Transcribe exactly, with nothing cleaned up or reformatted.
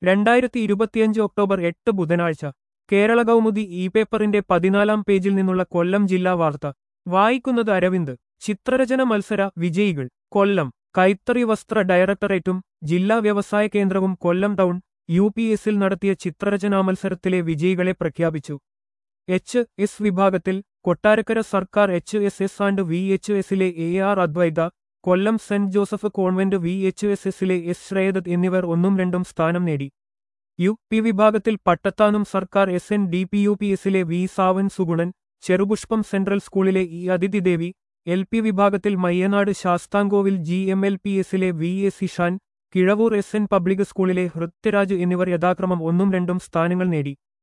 രണ്ടായിരത്തി ഇരുപത്തിയഞ്ച് ഒക്ടോബർ എട്ട് ബുധനാഴ്ച കേരള കൗമുദി ഇ പേപ്പറിന്റെ പതിനാലാം പേജിൽ നിന്നുള്ള കൊല്ലം ജില്ലാ വാർത്ത വായിക്കുന്നത് അരവിന്ദ്. ചിത്രരചന മത്സര വിജയികൾ കൊല്ലം. കൈത്തറി വസ്ത്ര ഡയറക്ടറേറ്റും ജില്ലാ വ്യവസായ കേന്ദ്രവും കൊല്ലം ടൗൺ യു പി എസിൽ നടത്തിയ ചിത്രരചനാ മത്സരത്തിലെ വിജയികളെ പ്രഖ്യാപിച്ചു. എച്ച് എസ് വിഭാഗത്തിൽ കൊട്ടാരക്കര സർക്കാർ H S S and V H എസിലെ A R Advaitha, Kollam saint Joseph convent V H S എസിലെ എസ് ശ്രേയദത്ത് എന്നിവർ ഒന്നും രണ്ടും സ്ഥാനം നേടി. യു പി വിഭാഗത്തിൽ പട്ടത്താനം സർക്കാർ S N D P U P എസിലെ വി സാവൻ സുഗുണൻ, ചെറുപുഷ്പം സെൻട്രൽ സ്കൂളിലെ ഇ അതിഥിദേവി, എൽ പി വിഭാഗത്തിൽ Mayyanad Sasthamkovil G M L P എസിലെ V A Sishan, Kizhavoor S N public സ്കൂളിലെ ഹൃത്യരാജ് എന്നിവർ യഥാക്രമം ഒന്നും രണ്ടും സ്ഥാനങ്ങൾ നേടി.